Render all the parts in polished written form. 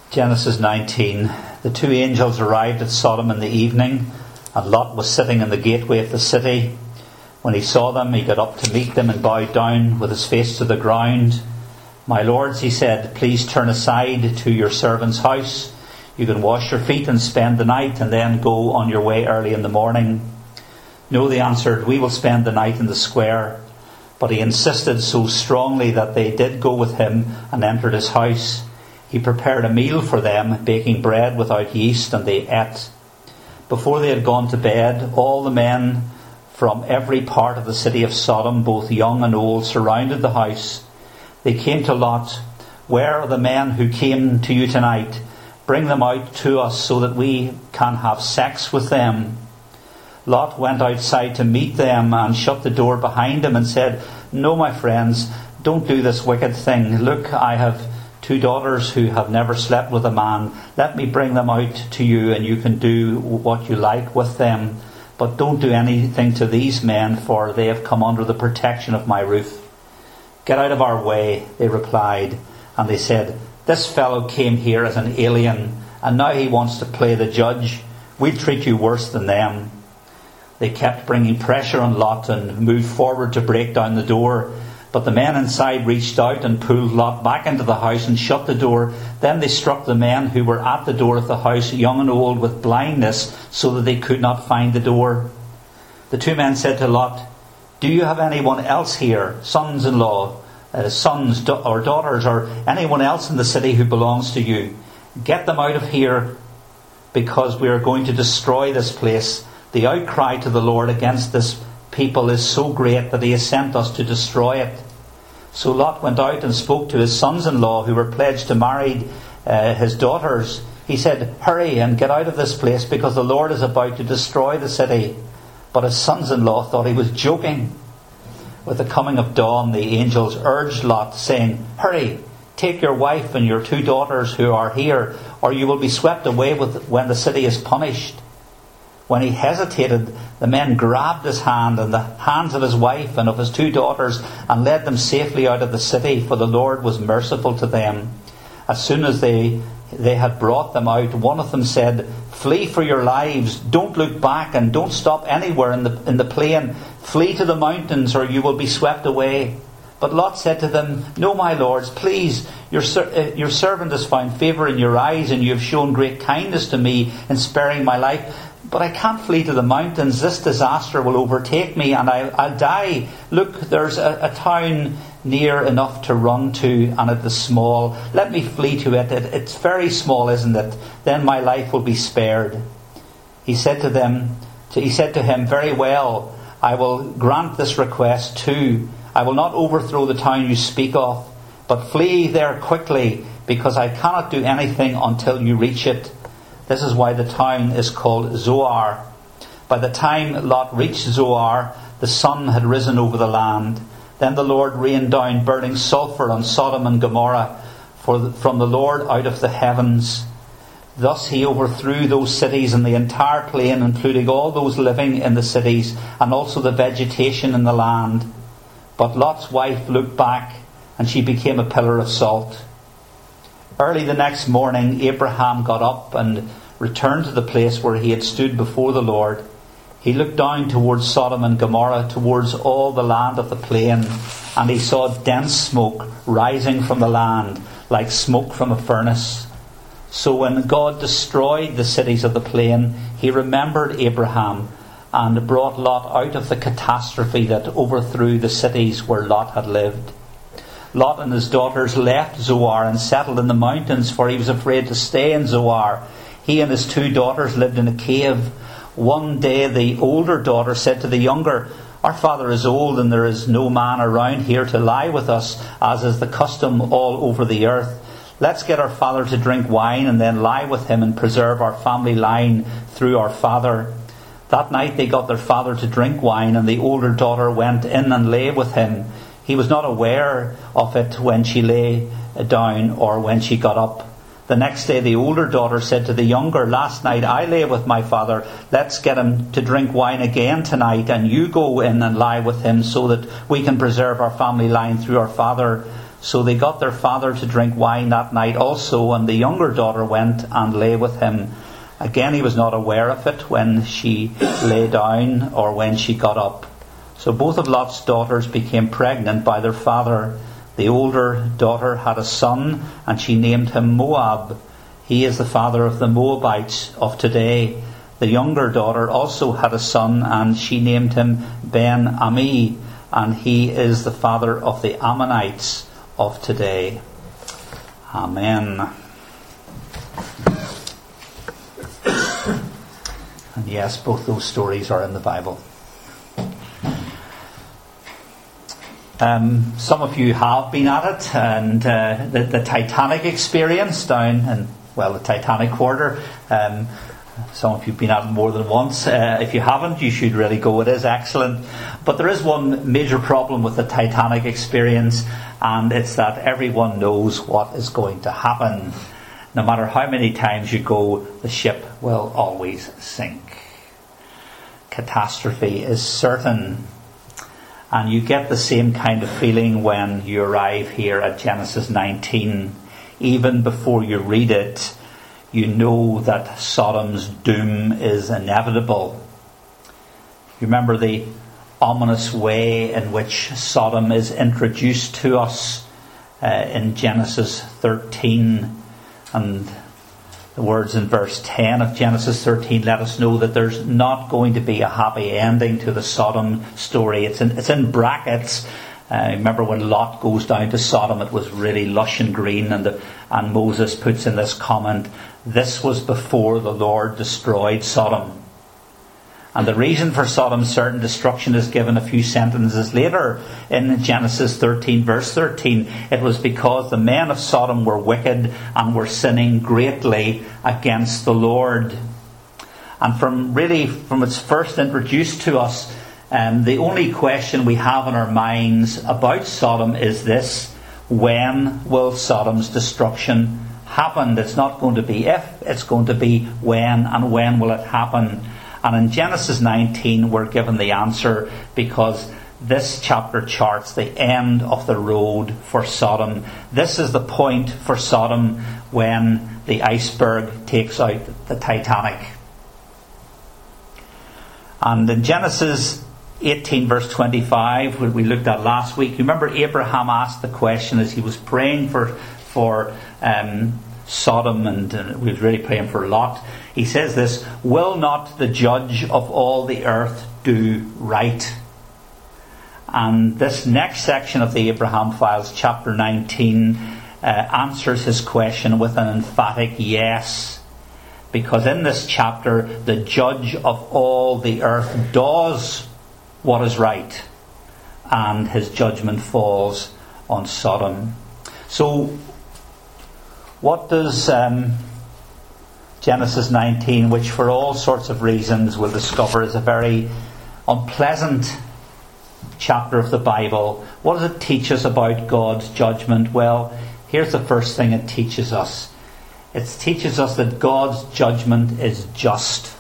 Genesis 19. The two angels arrived at Sodom in the evening, and Lot was sitting in the gateway of the city. When he saw them, he got up to meet them and bowed down with his face to the ground. "My lords," he said, "please turn aside to your servant's house. You can wash your feet and spend the night, and then go on your way early in the morning." "No," they answered, "we will spend the night in the square." But he insisted so strongly that they did go with him and entered his house. He prepared a meal for them, baking bread without yeast, and they ate. Before they had gone to bed, all the men from every part of the city of Sodom, both young and old, surrounded the house. They came to Lot. "Where are the men who came to you tonight? Bring them out to us so that we can have sex with them." Lot went outside to meet them and shut the door behind him and said, "No, my friends, don't do this wicked thing. Look, I have 2 daughters who have never slept with a man. Let me bring them out to you, and you can do what you like with them. But don't do anything to these men, for they have come under the protection of my roof." "Get out of our way," they replied. And they said, "This fellow came here as an alien, and now he wants to play the judge. We'll treat you worse than them." They kept bringing pressure on Lot and moved forward to break down the door. But the men inside reached out and pulled Lot back into the house and shut the door. Then they struck the men who were at the door of the house, young and old, with blindness, so that they could not find the door. The 2 men said to Lot, "Do you have anyone else here, sons-in-law, sons or daughters, or anyone else in the city who belongs to you? Get them out of here, because we are going to destroy this place. The outcry to the Lord against this people is so great that he has sent us to destroy it." So Lot went out and spoke to his sons-in-law who were pledged to marry his daughters. He said, "Hurry and get out of this place, because the Lord is about to destroy the city." But his sons-in-law thought he was joking. With the coming of dawn, the angels urged Lot, saying, "Hurry, take your wife and your 2 daughters who are here, or you will be swept away when the city is punished." When he hesitated, the men grabbed his hand and the hands of his wife and of his 2 daughters and led them safely out of the city, for the Lord was merciful to them. As soon as they had brought them out, one of them said, "Flee for your lives. Don't look back and don't stop anywhere in the plain. Flee to the mountains, or you will be swept away." But Lot said to them, "No, my lords, please, your servant has found favour in your eyes, and you have shown great kindness to me in sparing my life. But I can't flee to the mountains. This disaster will overtake me, and I'll die. Look, there's a town near enough to run to, and it is small. Let me flee to it. It's very small, isn't it? Then my life will be spared." He said to him, "Very well, I will grant this request too. I will not overthrow the town you speak of, but flee there quickly, because I cannot do anything until you reach it." This is why the town is called Zoar. By the time Lot reached Zoar, the sun had risen over the land. Then the Lord rained down burning sulphur on Sodom and Gomorrah from the Lord out of the heavens. Thus he overthrew those cities and the entire plain, including all those living in the cities, and also the vegetation in the land. But Lot's wife looked back, and she became a pillar of salt. Early the next morning, Abraham got up and returned to the place where he had stood before the Lord. He looked down towards Sodom and Gomorrah, towards all the land of the plain, and he saw dense smoke rising from the land, like smoke from a furnace. So when God destroyed the cities of the plain, he remembered Abraham and brought Lot out of the catastrophe that overthrew the cities where Lot had lived. Lot and his daughters left Zoar and settled in the mountains, for he was afraid to stay in Zoar. He and his 2 daughters lived in a cave. One day the older daughter said to the younger, "Our father is old, and there is no man around here to lie with us, as is the custom all over the earth. Let's get our father to drink wine and then lie with him and preserve our family line through our father." That night they got their father to drink wine, and the older daughter went in and lay with him. He was not aware of it when she lay down or when she got up. The next day the older daughter said to the younger, "Last night I lay with my father. Let's get him to drink wine again tonight, and you go in and lie with him so that we can preserve our family line through our father." So they got their father to drink wine that night also, and the younger daughter went and lay with him. Again, he was not aware of it when she lay down or when she got up. So both of Lot's daughters became pregnant by their father. The older daughter had a son, and she named him Moab. He is the father of the Moabites of today. The younger daughter also had a son, and she named him Ben-Ami, and he is the father of the Ammonites of today. Amen. And yes, both those stories are in the Bible. Some of you have been at it, and the Titanic experience down in, the Titanic Quarter. Some of you have been at it more than once. If you haven't, you should really go. It is excellent. But there is one major problem with the Titanic experience, and it's that everyone knows what is going to happen. No matter how many times you go, the ship will always sink. Catastrophe is certain. And you get the same kind of feeling when you arrive here at Genesis 19. Even before you read it, you know that Sodom's doom is inevitable. You remember the ominous way in which Sodom is introduced to us in Genesis 13. And the words in verse 10 of Genesis 13 let us know that there's not going to be a happy ending to the Sodom story. It's in brackets. Remember when Lot goes down to Sodom, it was really lush and green, and Moses puts in this comment, this was before the Lord destroyed Sodom. And the reason for Sodom's certain destruction is given a few sentences later in Genesis 13, verse 13. It was because the men of Sodom were wicked and were sinning greatly against the Lord. And from its first introduced to us, the only question we have in our minds about Sodom is this: when will Sodom's destruction happen? It's not going to be if, it's going to be when, and when will it happen? And in Genesis 19 we're given the answer, because this chapter charts the end of the road for Sodom. This is the point for Sodom when the iceberg takes out the Titanic. And in Genesis 18 verse 25, which we looked at last week, you remember Abraham asked the question as he was praying for Sodom, and he was really praying for Lot. He says this: will not the judge of all the earth do right? And this next section of the Abraham Files, chapter 19, answers his question with an emphatic yes. Because in this chapter, the judge of all the earth does what is right, and his judgment falls on Sodom. So, what does Genesis 19, which for all sorts of reasons we'll discover is a very unpleasant chapter of the Bible, what does it teach us about God's judgment? Well, here's the first thing it teaches us. It teaches us that God's judgment is just.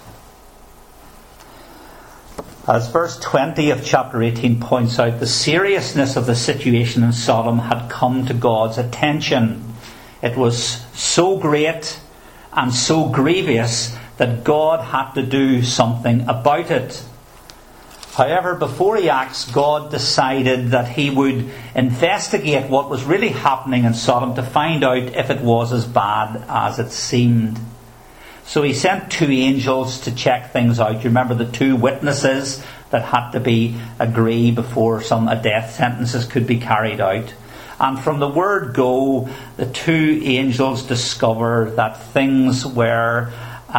As verse 20 of chapter 18 points out, the seriousness of the situation in Sodom had come to God's attention. It was so great and so grievous that God had to do something about it. However, before he acts, God decided that he would investigate what was really happening in Sodom to find out if it was as bad as it seemed. So he sent two angels to check things out. You remember the two witnesses that had to agree before a death sentences could be carried out. And from the word go, the two angels discover that things are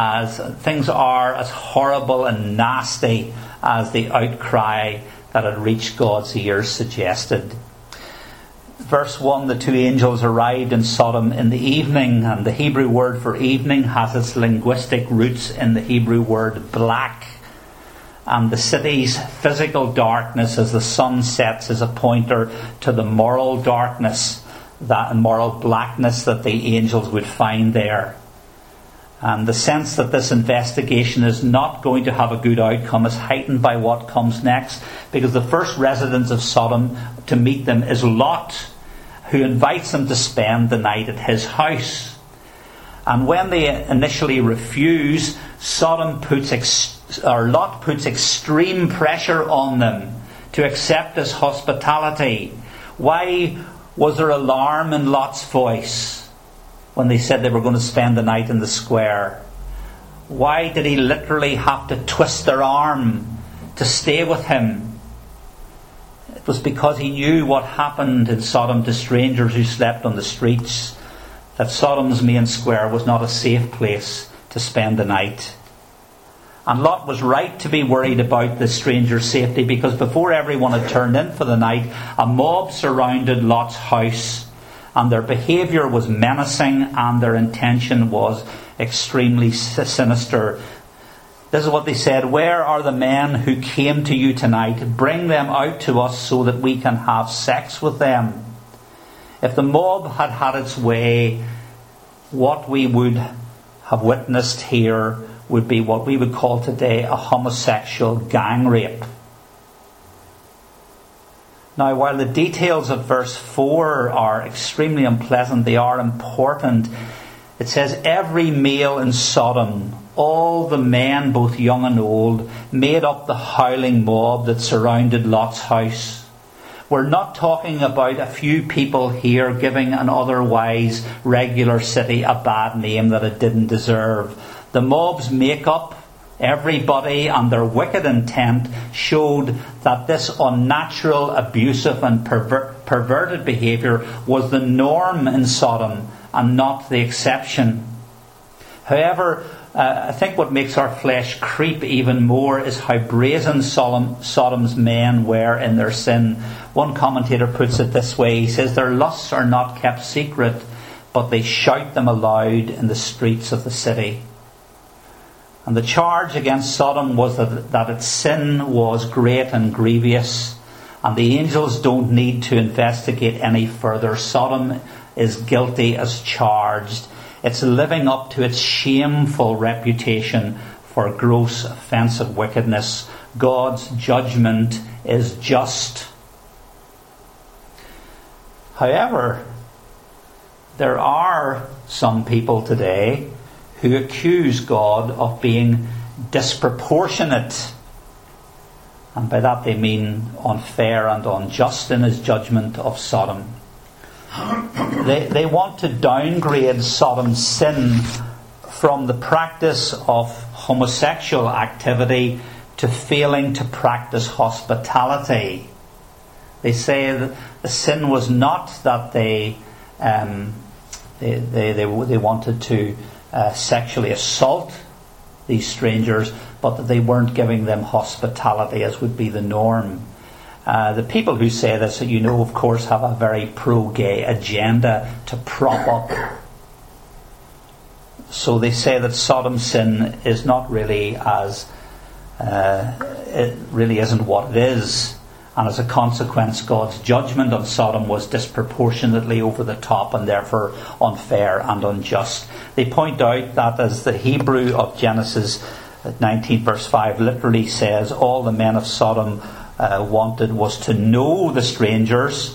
as horrible and nasty as the outcry that had reached God's ears suggested. Verse 1, the two angels arrived in Sodom in the evening, and the Hebrew word for evening has its linguistic roots in the Hebrew word black. And the city's physical darkness as the sun sets is a pointer to the moral darkness, that moral blackness that the angels would find there. And the sense that this investigation is not going to have a good outcome is heightened by what comes next, because the first resident of Sodom to meet them is Lot, who invites them to spend the night at his house. And when they initially refuse, Lot puts extreme pressure on them to accept his hospitality. Why was there alarm in Lot's voice when they said they were going to spend the night in the square? Why did he literally have to twist their arm to stay with him? It was because he knew what happened in Sodom to strangers who slept on the streets, that Sodom's main square was not a safe place to spend the night. And Lot was right to be worried about the stranger's safety, because before everyone had turned in for the night, a mob surrounded Lot's house, and their behaviour was menacing and their intention was extremely sinister. This is what they said: "Where are the men who came to you tonight? Bring them out to us so that we can have sex with them." If the mob had had its way, what we would have witnessed here would be what we would call today a homosexual gang rape. Now, while the details of verse 4 are extremely unpleasant, they are important. It says, "Every male in Sodom, all the men, both young and old, made up the howling mob that surrounded Lot's house." We're not talking about a few people here giving an otherwise regular city a bad name that it didn't deserve. The mob's makeup, everybody, and their wicked intent showed that this unnatural, abusive and perverted behaviour was the norm in Sodom and not the exception. However, I think what makes our flesh creep even more is how brazen Sodom's men were in their sin. One commentator puts it this way. He says, "Their lusts are not kept secret, but they shout them aloud in the streets of the city." And the charge against Sodom was that its sin was great and grievous, and the angels don't need to investigate any further. Sodom is guilty as charged. It's living up to its shameful reputation for gross, offensive wickedness. God's judgment is just. However, there are some people today who accuse God of being disproportionate. And by that they mean unfair and unjust in his judgment of Sodom. They want to downgrade Sodom's sin from the practice of homosexual activity to failing to practice hospitality. They say that the sin was not that they wanted to sexually assault these strangers, but that they weren't giving them hospitality as would be the norm. The people who say this, of course, have a very pro-gay agenda to prop up. So they say that Sodom's sin is not really it really isn't what it is. And as a consequence, God's judgment on Sodom was disproportionately over the top and therefore unfair and unjust. They point out that as the Hebrew of Genesis 19 verse 5 literally says, all the men of Sodom wanted was to know the strangers.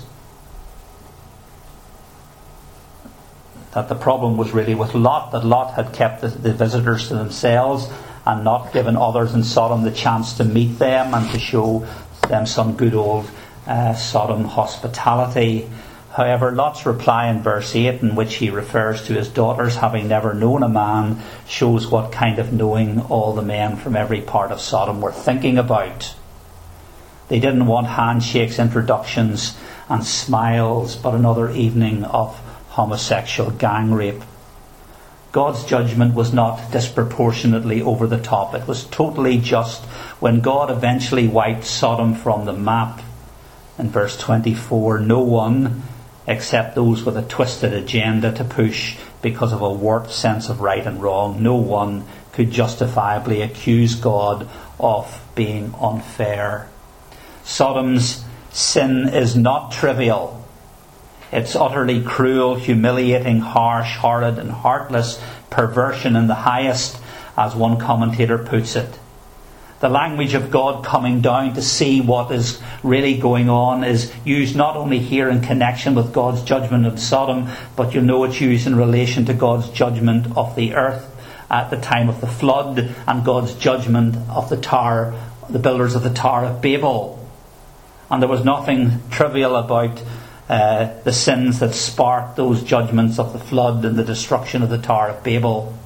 That the problem was really with Lot, that Lot had kept the visitors to themselves and not given others in Sodom the chance to meet them and to show them some good old Sodom hospitality. However, Lot's reply in verse 8, in which he refers to his daughters having never known a man, shows what kind of knowing all the men from every part of Sodom were thinking about. They didn't want handshakes, introductions and smiles, but another evening of homosexual gang rape. God's judgment was not disproportionately over the top. It was totally just when God eventually wiped Sodom from the map. In verse 24, no one, except those with a twisted agenda to push because of a warped sense of right and wrong, no one could justifiably accuse God of being unfair. Sodom's sin is not trivial. It's utterly cruel, humiliating, harsh, horrid and heartless perversion in the highest, as one commentator puts it. The language of God coming down to see what is really going on is used not only here in connection with God's judgment of Sodom, but you'll know it's used in relation to God's judgment of the earth at the time of the flood, and God's judgment of the builders of the Tower of Babel. And there was nothing trivial about the sins that sparked those judgments of the flood and the destruction of the Tower of Babel.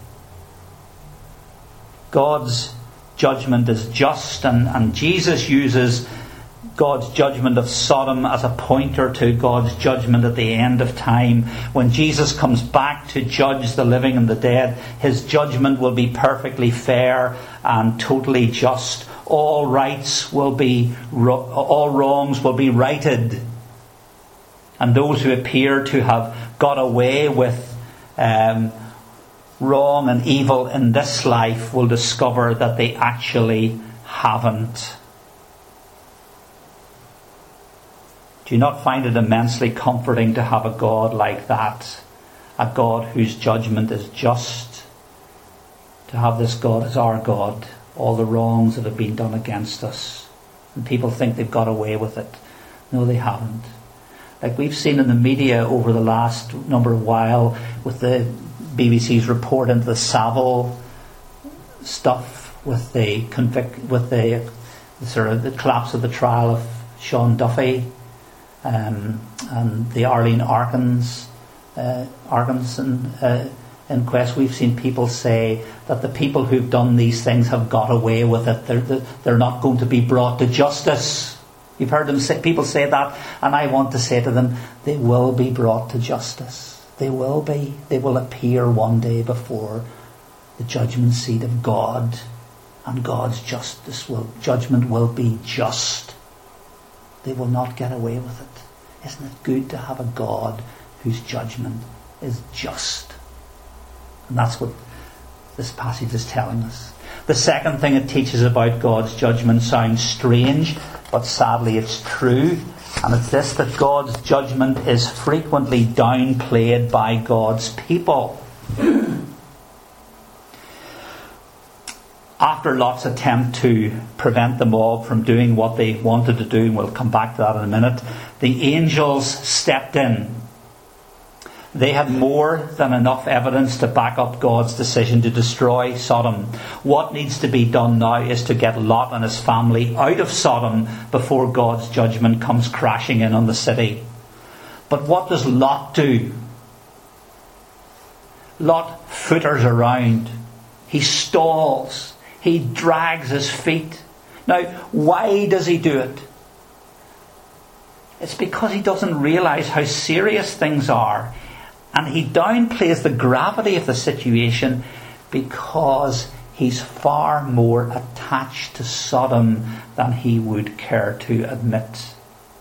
God's judgment is just, and Jesus uses God's judgment of Sodom as a pointer to God's judgment at the end of time. When Jesus comes back to judge the living and the dead, his judgment will be perfectly fair and totally just. All wrongs will be righted, and those who appear to have got away with wrong and evil in this life will discover that they actually haven't. Do you not find it immensely comforting to have a God like that? A God whose judgment is just. To have this God as our God. All the wrongs that have been done against us. And people think they've got away with it. No, they haven't. Like we've seen in the media over the last number of while with the BBC's report into the Savile stuff with the collapse of the trial of Sean Duffy and the Arlene Arkinson inquest. We've seen people say that the people who've done these things have got away with it. They're not going to be brought to justice. You've heard people say that, and I want to say to them, they will be brought to justice. They will be. They will appear one day before the judgment seat of God, and God's judgment will be just. They will not get away with it. Isn't it good to have a God whose judgment is just? And that's what this passage is telling us. The second thing it teaches about God's judgment sounds strange, but sadly it's true. And it's this, that God's judgment is frequently downplayed by God's people. After Lot's attempt to prevent the mob from doing what they wanted to do, and we'll come back to that in a minute, the angels stepped in. They had more than enough evidence to back up God's decision to destroy Sodom. What needs to be done now is to get Lot and his family out of Sodom before God's judgment comes crashing in on the city. But what does Lot do? Lot footers around. He stalls. He drags his feet. Now, why does he do it? It's because he doesn't realise how serious things are. And he downplays the gravity of the situation because he's far more attached to Sodom than he would care to admit.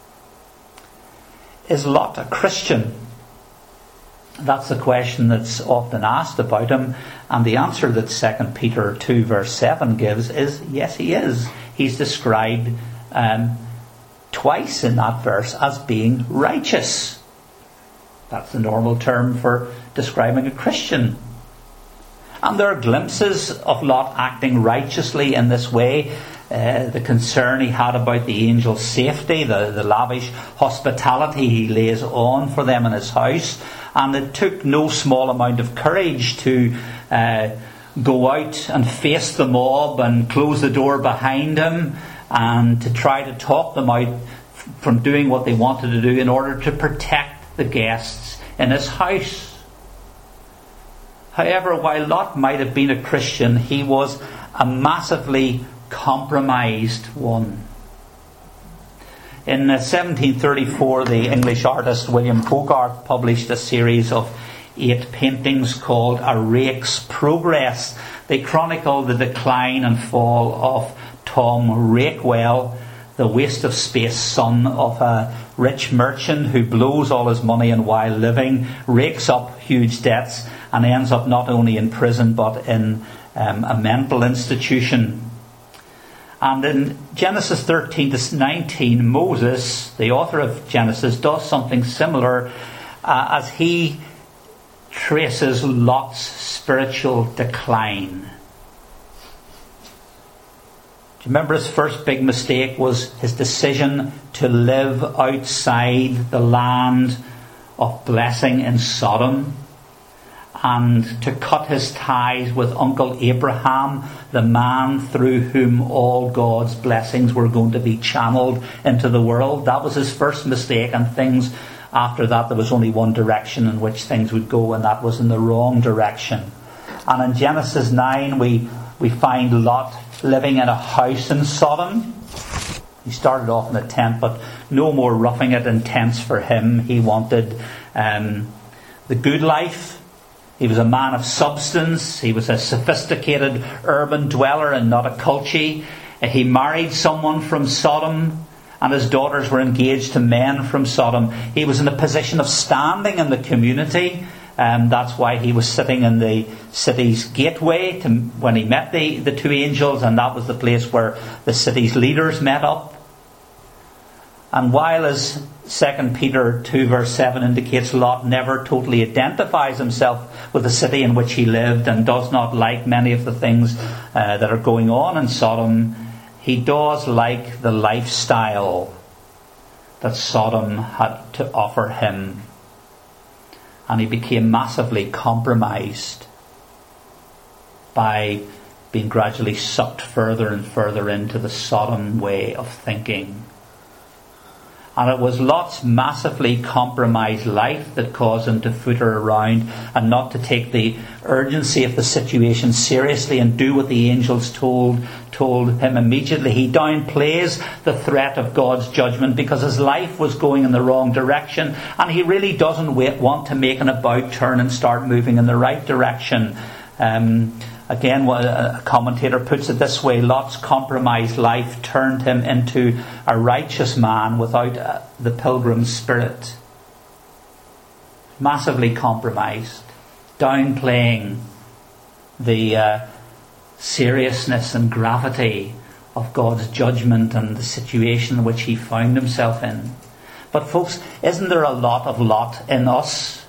Is Lot a Christian? That's the question that's often asked about him. And the answer that 2 Peter 2 verse 7 gives is yes, he is. He's described twice in that verse as being righteous. That's the normal term for describing a Christian. And there are glimpses of Lot acting righteously in this way. The concern he had about the angels' safety, the lavish hospitality he lays on for them in his house. And it took no small amount of courage to go out and face the mob and close the door behind him and to try to talk them out from doing what they wanted to do in order to protect the guests in his house. However, while Lot might have been a Christian, he was a massively compromised one. In 1734, the English artist William Hogarth published a series of 8 paintings called A Rake's Progress. They chronicle the decline and fall of Tom Rakewell, the waste of space son of a rich merchant who blows all his money and while living rakes up huge debts and ends up not only in prison but in a mental institution. And in Genesis 13 to 19, Moses, the author of Genesis, does something similar as he traces Lot's spiritual decline. Do you remember his first big mistake was his decision to live outside the land of blessing in Sodom, and to cut his ties with Uncle Abraham, the man through whom all God's blessings were going to be channeled into the world. That was his first mistake, and things after that, there was only one direction in which things would go, and that was in the wrong direction. And in Genesis 9 we find Lot living in a house in Sodom. He started off in a tent, but no more roughing it in tents for him. He wanted the good life. He was a man of substance. He was a sophisticated urban dweller and not a culture. He married someone from Sodom, and his daughters were engaged to men from Sodom. He was in a position of standing in the community. That's why he was sitting in the city's gateway when he met the two angels, and that was the place where the city's leaders met up. And while as 2 Peter 2 verse 7 indicates Lot never totally identifies himself with the city in which he lived and does not like many of the things that are going on in Sodom, he does like the lifestyle that Sodom had to offer him. And he became massively compromised by being gradually sucked further and further into the Sodom way of thinking. And it was Lot's massively compromised life that caused him to footer around and not to take the urgency of the situation seriously and do what the angels told him immediately. He downplays the threat of God's judgment because his life was going in the wrong direction, and he really doesn't want to make an about turn and start moving in the right direction. Again, a commentator puts it this way: Lot's compromised life turned him into a righteous man without the pilgrim spirit. Massively compromised, downplaying the seriousness and gravity of God's judgment and the situation in which he found himself in. But folks, isn't there a lot of Lot in us?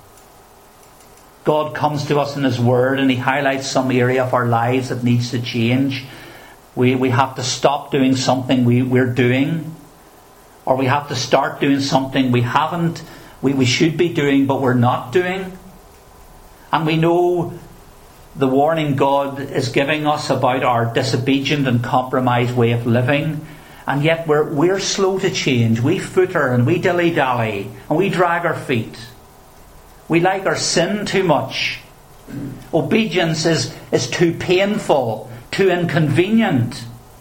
God comes to us in his word and he highlights some area of our lives that needs to change. We have to stop doing something we're doing, or we have to start doing something we should be doing but we're not doing. And we know the warning God is giving us about our disobedient and compromised way of living, and yet we're slow to change. We footer and we dilly-dally and we drag our feet. We like our sin too much. Obedience is too painful, too inconvenient.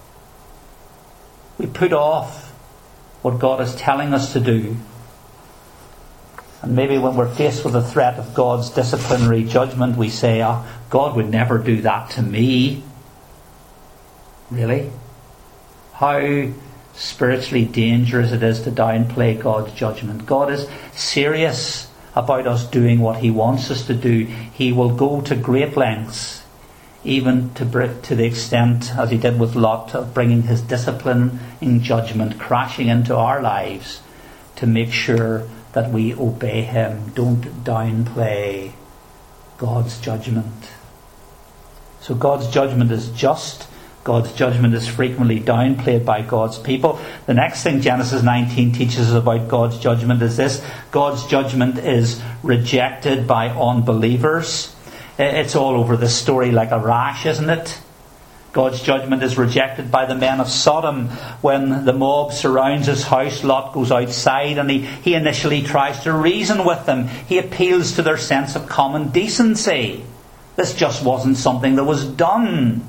We put off what God is telling us to do. And maybe when we're faced with the threat of God's disciplinary judgment, we say, God would never do that to me. Really? How spiritually dangerous it is to downplay God's judgment. God is serious about us doing what he wants us to do. He will go to great lengths, even to the extent, as he did with Lot, of bringing his disciplining judgment crashing into our lives to make sure that we obey him. Don't downplay God's judgment. So God's judgment is just. God's judgment is frequently downplayed by God's people. The next thing Genesis 19 teaches us about God's judgment is this: God's judgment is rejected by unbelievers. It's all over the story like a rash, isn't it? God's judgment is rejected by the men of Sodom. When the mob surrounds his house, Lot goes outside and he initially tries to reason with them. He appeals to their sense of common decency. This just wasn't something that was done.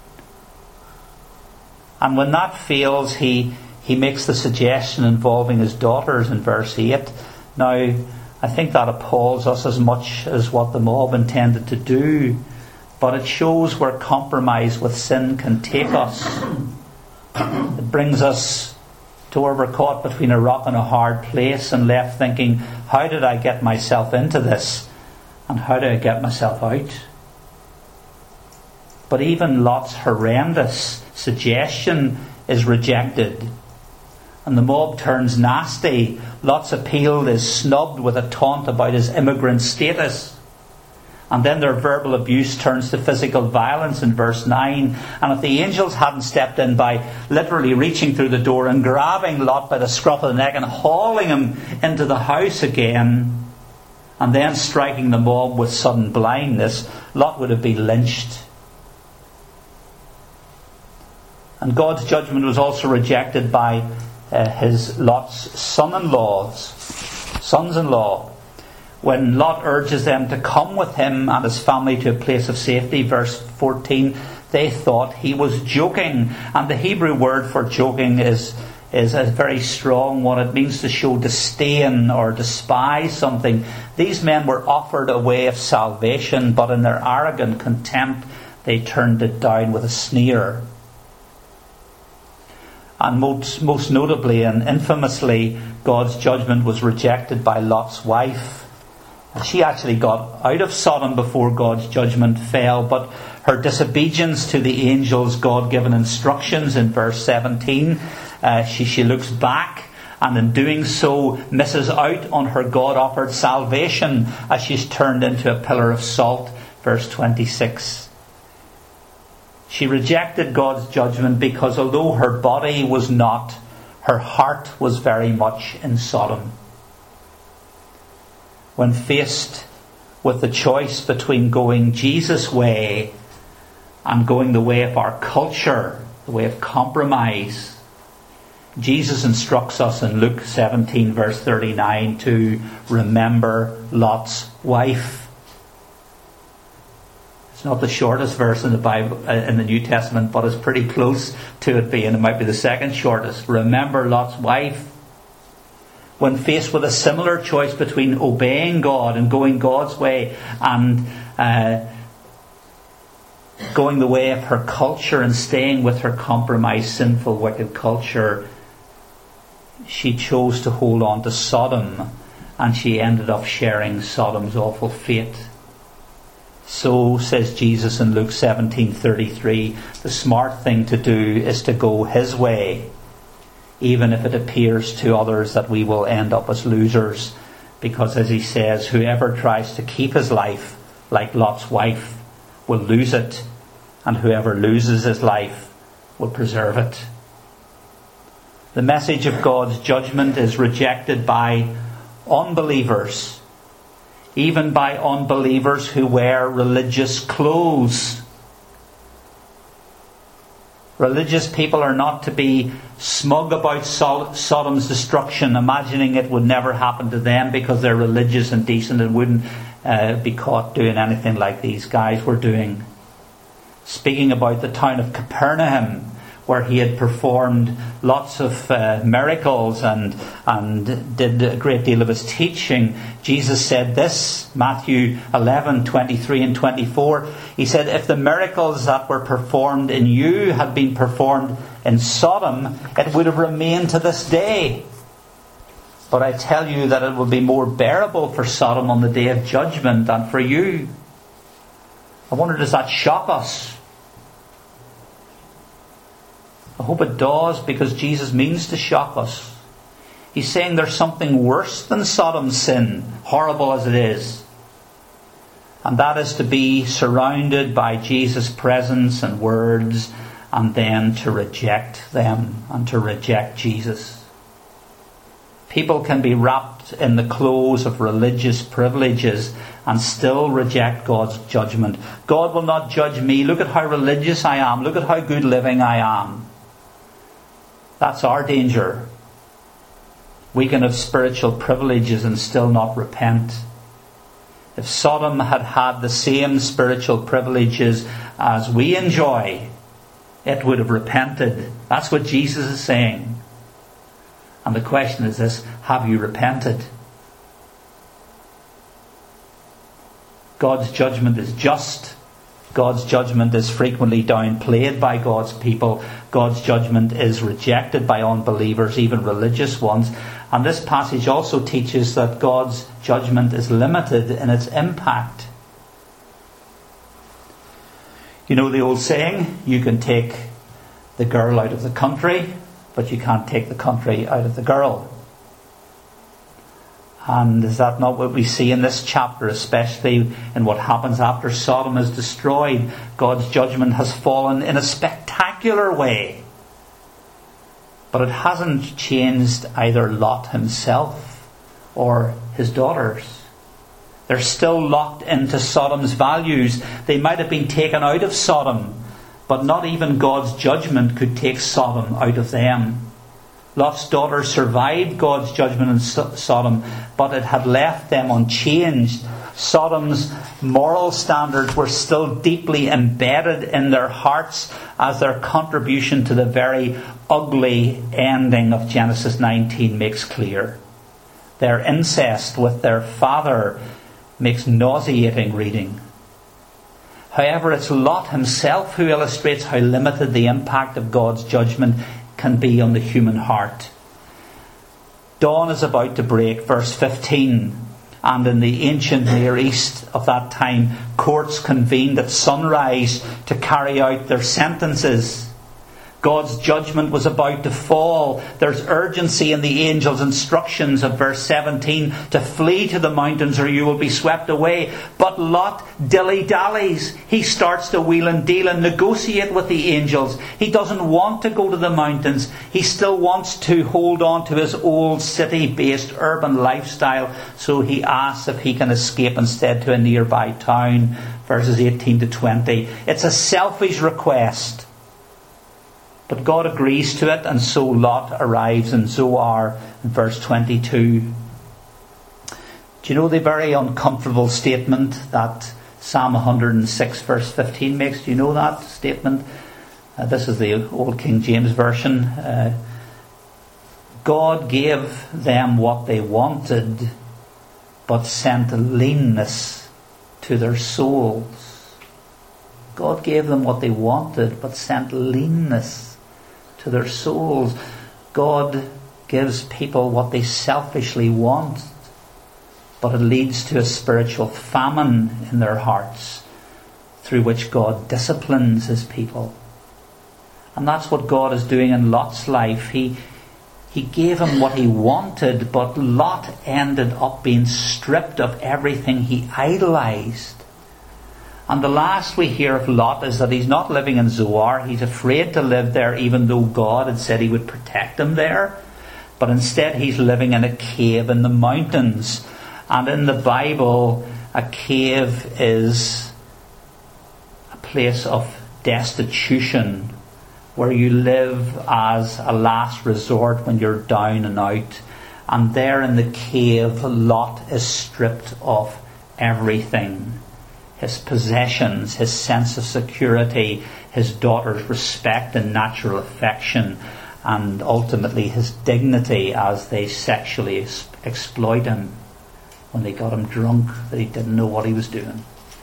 And when that fails, he makes the suggestion involving his daughters in verse 8. Now, I think that appalls us as much as what the mob intended to do. But it shows where compromise with sin can take us. It brings us to where we're caught between a rock and a hard place and left thinking, how did I get myself into this? And how do I get myself out? But even Lot's horrendous suggestion is rejected. And the mob turns nasty. Lot's appeal is snubbed with a taunt about his immigrant status. And then their verbal abuse turns to physical violence in verse 9. And if the angels hadn't stepped in by literally reaching through the door and grabbing Lot by the scruff of the neck and hauling him into the house again, and then striking the mob with sudden blindness, Lot would have been lynched. And God's judgment was also rejected by his Lot's sons-in-law. When Lot urges them to come with him and his family to a place of safety, verse 14, they thought he was joking. And the Hebrew word for joking is a very strong one. It means to show disdain or despise something. These men were offered a way of salvation, but in their arrogant contempt, they turned it down with a sneer. And most notably and infamously, God's judgment was rejected by Lot's wife. She actually got out of Sodom before God's judgment fell, but her disobedience to the angels' God-given instructions in verse 17, she looks back, and in doing so misses out on her God-offered salvation as she's turned into a pillar of salt, verse 26. She rejected God's judgment because although her body was not, her heart was very much in Sodom. When faced with the choice between going Jesus' way and going the way of our culture, the way of compromise, Jesus instructs us in Luke 17 verse 39 to remember Lot's wife. It's not the shortest verse in the Bible, in the New Testament, but it's pretty close to it being. It might be the second shortest. Remember Lot's wife. When faced with a similar choice between obeying God and going God's way and going the way of her culture and staying with her compromised, sinful, wicked culture, she chose to hold on to Sodom, and she ended up sharing Sodom's awful fate. So, says Jesus in Luke 17:33, the smart thing to do is to go his way, even if it appears to others that we will end up as losers. Because, as he says, whoever tries to keep his life like Lot's wife will lose it, and whoever loses his life will preserve it. The message of God's judgment is rejected by unbelievers, even by unbelievers who wear religious clothes. Religious people are not to be smug about Sodom's destruction, imagining it would never happen to them because they're religious and decent and wouldn't be caught doing anything like these guys were doing. Speaking about the town of Capernaum, where he had performed lots of miracles and did a great deal of his teaching, Jesus said this, Matthew 11:23 and 24. He said, if the miracles that were performed in you had been performed in Sodom, it would have remained to this day. But I tell you that it will be more bearable for Sodom on the day of judgment than for you. I wonder, does that shock us? I hope it does, because Jesus means to shock us. He's saying there's something worse than Sodom's sin, horrible as it is. And that is to be surrounded by Jesus' presence and words, and then to reject them and to reject Jesus. People can be wrapped in the clothes of religious privileges and still reject God's judgment. God will not judge me. Look at how religious I am. Look at how good living I am. That's our danger. We can have spiritual privileges and still not repent. If Sodom had had the same spiritual privileges as we enjoy, it would have repented. That's what Jesus is saying. And the question is this: have you repented? God's judgment is just. God's judgment is frequently downplayed by God's people. God's judgment is rejected by unbelievers, even religious ones. And this passage also teaches that God's judgment is limited in its impact. You know the old saying, you can take the girl out of the country, but you can't take the country out of the girl. And is that not what we see in this chapter, especially in what happens after Sodom is destroyed? God's judgment has fallen in a spectacular way. But it hasn't changed either Lot himself or his daughters. They're still locked into Sodom's values. They might have been taken out of Sodom, but not even God's judgment could take Sodom out of them. Lot's daughters survived God's judgment in Sodom, but it had left them unchanged. Sodom's moral standards were still deeply embedded in their hearts as their contribution to the very ugly ending of Genesis 19 makes clear. Their incest with their father makes nauseating reading. However, it's Lot himself who illustrates how limited the impact of God's judgment can be on the human heart. Dawn is about to break, verse 15, and in the ancient Near East of that time, courts convened at sunrise to carry out their sentences. God's judgment was about to fall. There's urgency in the angel's instructions of verse 17 to flee to the mountains or you will be swept away. But Lot dilly-dallies. He starts to wheel and deal and negotiate with the angels. He doesn't want to go to the mountains. He still wants to hold on to his old city-based urban lifestyle. So he asks if he can escape instead to a nearby town. Verses 18 to 20. It's a selfish request. But God agrees to it, and so Lot arrives in Zoar in verse 22. Do you know the very uncomfortable statement that Psalm 106 verse 15 makes? Do you know that statement? This is the Old King James Version. God gave them what they wanted, but sent leanness to their souls. God gave them what they wanted, but sent leanness to their souls. God gives people what they selfishly want, but it leads to a spiritual famine in their hearts through which God disciplines his people. And that's what God is doing in Lot's life. He gave him what he wanted, but Lot ended up being stripped of everything he idolized. And the last we hear of Lot is that he's not living in Zoar. He's afraid to live there, even though God had said he would protect him there. But instead he's living in a cave in the mountains. And in the Bible, a cave is a place of destitution, where you live as a last resort when you're down and out. And there in the cave, Lot is stripped of everything. His possessions, his sense of security, his daughter's respect and natural affection, and ultimately his dignity as they sexually exploit him when they got him drunk that he didn't know what he was doing.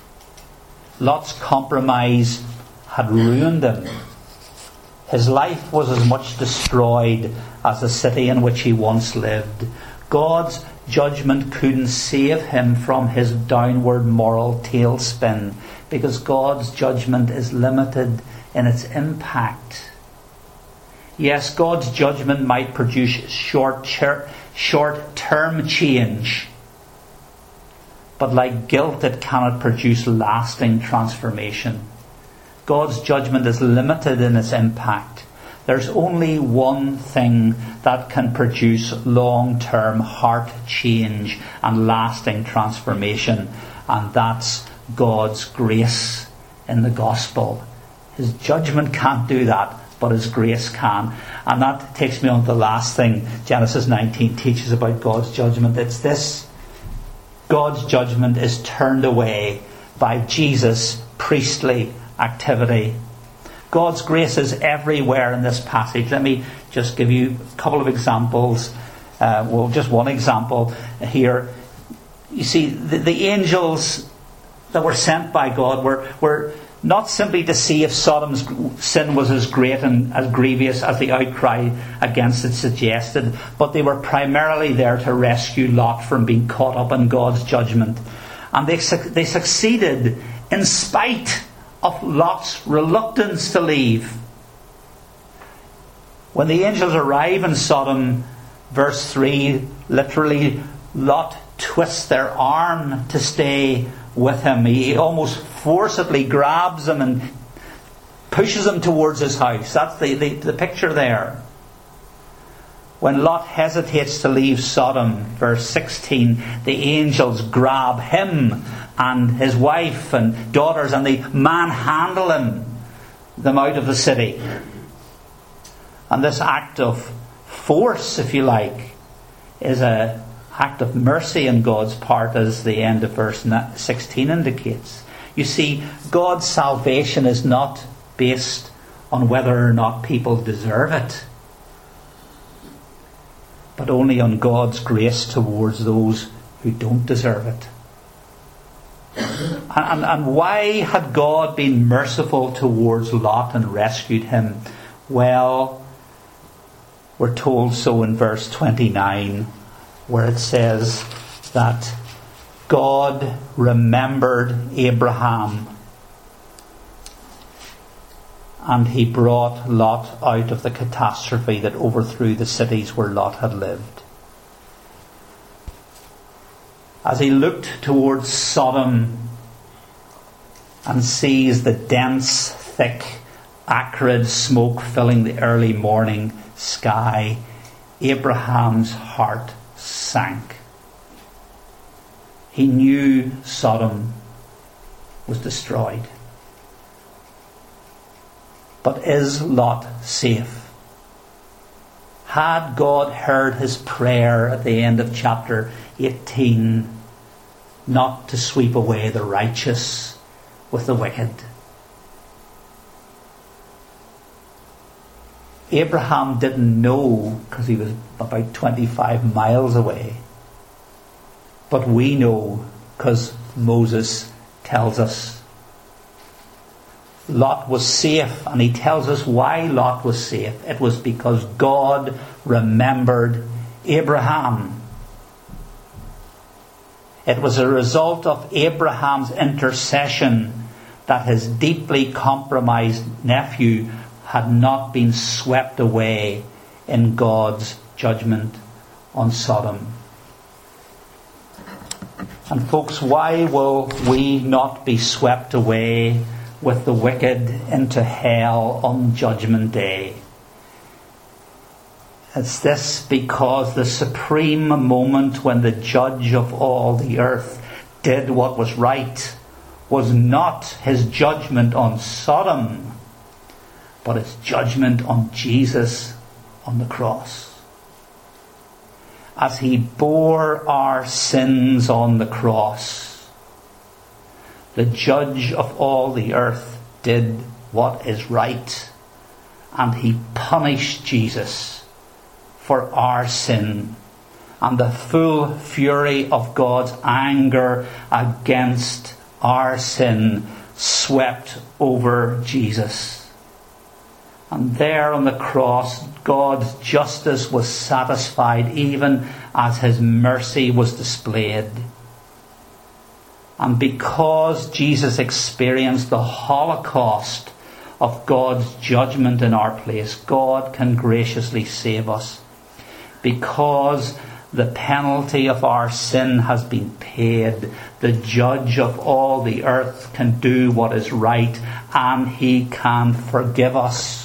Lot's compromise had ruined him. His life was as much destroyed as the city in which he once lived. God's judgment couldn't save him from his downward moral tailspin, because God's judgment is limited in its impact. Yes, God's judgment might produce short-term change, but like guilt, it cannot produce lasting transformation. God's judgment is limited in its impact. There's only one thing that can produce long-term heart change and lasting transformation, and that's God's grace in the gospel. His judgment can't do that, but his grace can. And that takes me on to the last thing Genesis 19 teaches about God's judgment. It's this: God's judgment is turned away by Jesus' priestly activity. God's grace is everywhere in this passage. Let me just give you a couple of examples. Just one example here. You see, the angels that were sent by God were not simply to see if Sodom's sin was as great and as grievous as the outcry against it suggested, but they were primarily there to rescue Lot from being caught up in God's judgment. And they succeeded in spite of Lot's reluctance to leave. When the angels arrive in Sodom, verse 3 literally Lot twists their arm to stay with him. He almost forcibly grabs him and pushes him towards his house. That's the picture there. When Lot hesitates to leave Sodom, verse 16, the angels grab him and his wife and daughters and they manhandle them out of the city. And this act of force, if you like, is an act of mercy on God's part, as the end of verse 16 indicates. You see, God's salvation is not based on whether or not people deserve it, but only on God's grace towards those who don't deserve it. And why had God been merciful towards Lot and rescued him? Well, we're told so in verse 29, where it says that God remembered Abraham and he brought Lot out of the catastrophe that overthrew the cities where Lot had lived. As he looked towards Sodom and sees the dense, thick, acrid smoke filling the early morning sky, Abraham's heart sank. He knew Sodom was destroyed. But is Lot safe? Had God heard his prayer at the end of chapter 18 not to sweep away the righteous with the wicked? Abraham didn't know because he was about 25 miles away. But we know because Moses tells us. Lot was safe, and he tells us why Lot was safe. It was because God remembered Abraham. It was a result of Abraham's intercession that his deeply compromised nephew had not been swept away in God's judgment on Sodom. And folks, why will we not be swept away with the wicked into hell on Judgment Day? It's this because the supreme moment when the judge of all the earth did what was right was not his judgment on Sodom, but his judgment on Jesus on the cross. As he bore our sins on the cross, the judge of all the earth did what is right, and he punished Jesus for our sin. And the full fury of God's anger against our sin swept over Jesus. And there on the cross, God's justice was satisfied even as his mercy was displayed. And because Jesus experienced the Holocaust of God's judgment in our place, God can graciously save us. Because the penalty of our sin has been paid, the judge of all the earth can do what is right, and he can forgive us.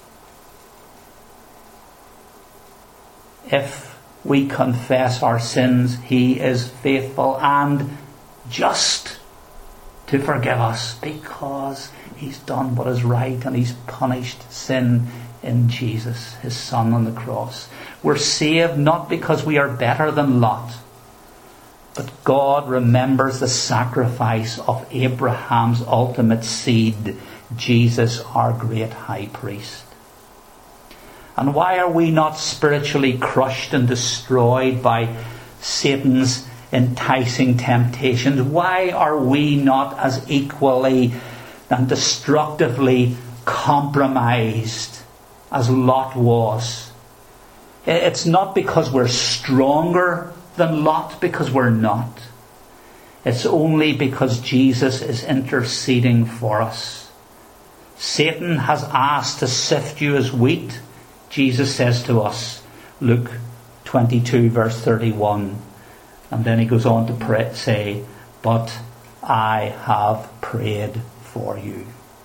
If we confess our sins, he is faithful and just to forgive us, because he's done what is right and he's punished sin in Jesus, his Son on the cross. We're saved not because we are better than Lot, but God remembers the sacrifice of Abraham's ultimate seed, Jesus, our great high priest. And why are we not spiritually crushed and destroyed by Satan's enticing temptations? Why are we not as equally and destructively compromised as Lot was? It's not because we're stronger than Lot, because we're not. It's only because Jesus is interceding for us. Satan has asked to sift you as wheat, Jesus says to us, Luke 22 verse 31. And then he goes on to say, but I have prayed for you.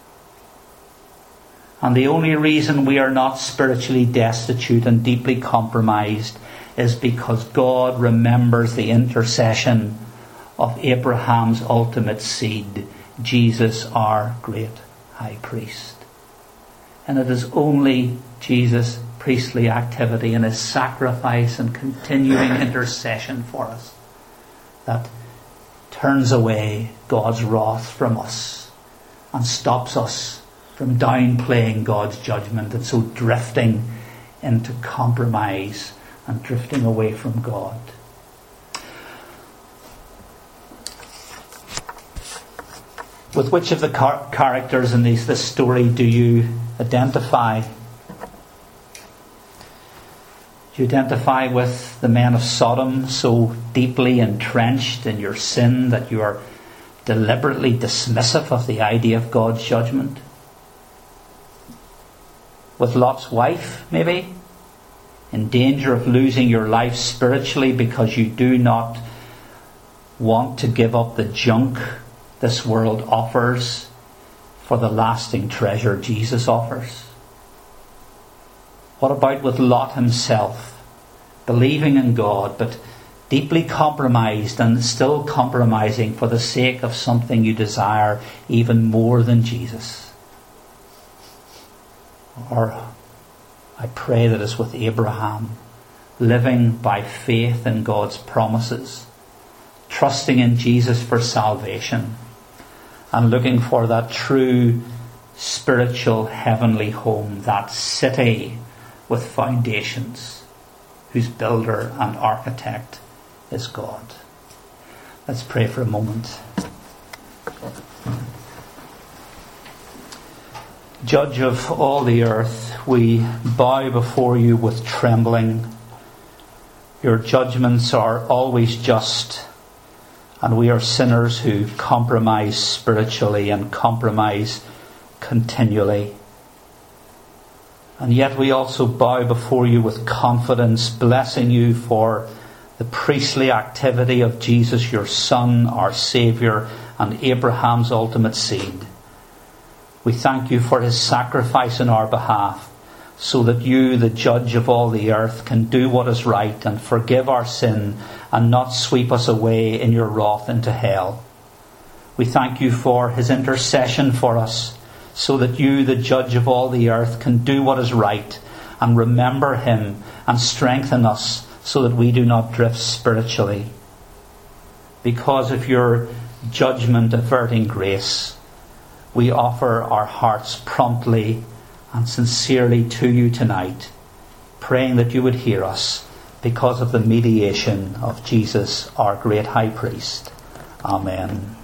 And the only reason we are not spiritually destitute and deeply compromised is because God remembers the intercession of Abraham's ultimate seed, Jesus, our great high priest. And it is only Jesus' priestly activity and his sacrifice and continuing intercession for us that turns away God's wrath from us and stops us from downplaying God's judgment and so drifting into compromise and drifting away from God. With which of the characters in this story do you identify? Do you identify with the men of Sodom, so deeply entrenched in your sin that you are deliberately dismissive of the idea of God's judgment? With Lot's wife, maybe, in danger of losing your life spiritually because you do not want to give up the junk this world offers for the lasting treasure Jesus offers? What about with Lot himself, believing in God, but deeply compromised and still compromising for the sake of something you desire even more than Jesus? Or I pray that it's with Abraham, living by faith in God's promises, trusting in Jesus for salvation, and looking for that true spiritual heavenly home, that city with foundations, whose builder and architect is God. Let's pray for a moment. Judge of all the earth, we bow before you with trembling. Your judgments are always just, and we are sinners who compromise spiritually and compromise continually. And yet we also bow before you with confidence, blessing you for the priestly activity of Jesus, your Son, our Saviour, and Abraham's ultimate seed. We thank you for his sacrifice in our behalf, so that you, the judge of all the earth, can do what is right and forgive our sin and not sweep us away in your wrath into hell. We thank you for his intercession for us, so that you, the judge of all the earth, can do what is right and remember him and strengthen us so that we do not drift spiritually. Because of your judgment averting grace, we offer our hearts promptly and sincerely to you tonight, praying that you would hear us because of the mediation of Jesus, our great high priest. Amen.